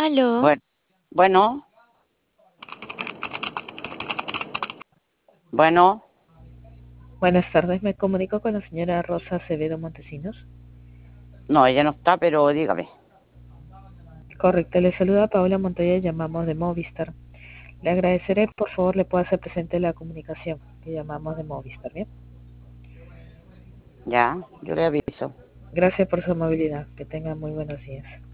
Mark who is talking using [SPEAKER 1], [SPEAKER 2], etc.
[SPEAKER 1] Aló,
[SPEAKER 2] Bueno, bueno, bueno,
[SPEAKER 3] Buenas tardes, me comunico con la señora Rosa Acevedo Montesinos.
[SPEAKER 2] no, ella no está, pero dígame.
[SPEAKER 3] Correcto, le saluda Paola Montoya, llamamos de Movistar. Le agradeceré, por favor, le pueda hacer presente la comunicación que llamamos de Movistar, ¿bien?
[SPEAKER 2] Ya, yo le aviso.
[SPEAKER 3] Gracias por su amabilidad, que tenga muy buenos días.